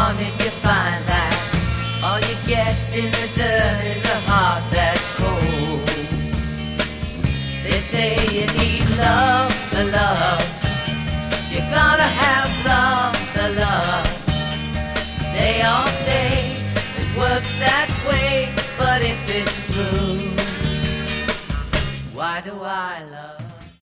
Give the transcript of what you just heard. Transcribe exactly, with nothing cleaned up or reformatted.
on if you find that all you get in return is a heart that's cold. They say you need love to love. You gotta have love to love. They all say it works that way, but if it's true, why do I love?